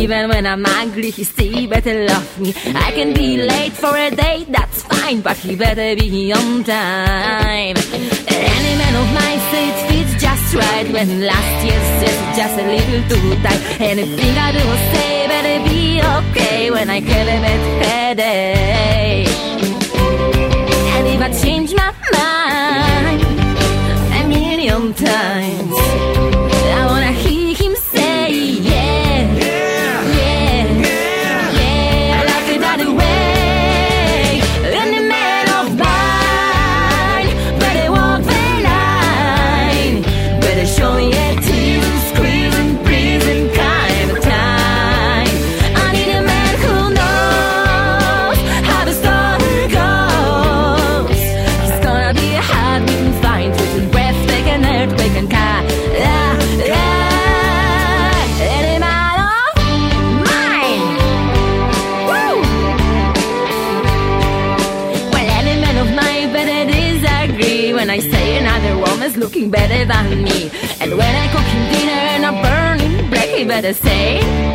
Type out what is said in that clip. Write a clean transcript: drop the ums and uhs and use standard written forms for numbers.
even when I'm angry, he still better love me. I can be late for a date, that's fine, but he better be on time. Any man of mine says it fits just right, when last year says just a little too tight. Anything I do or say better be okay when I get a bad headache. And if I change my mind a million times, I wanna hear him say yeah, yeah, yeah, yeah, yeah. I like it that way. Any man of mine better walk the line, better show me a tear, screaming, breathing kind of time. I need a man who knows how the story goes. He's gonna be a heart we can find between breathtaking and earthquake and car. Any man of mine. Woo! Well, any man of mine better disagree when I say another woman's looking better than me. And when I cook him dinner and I burn him bread, he better say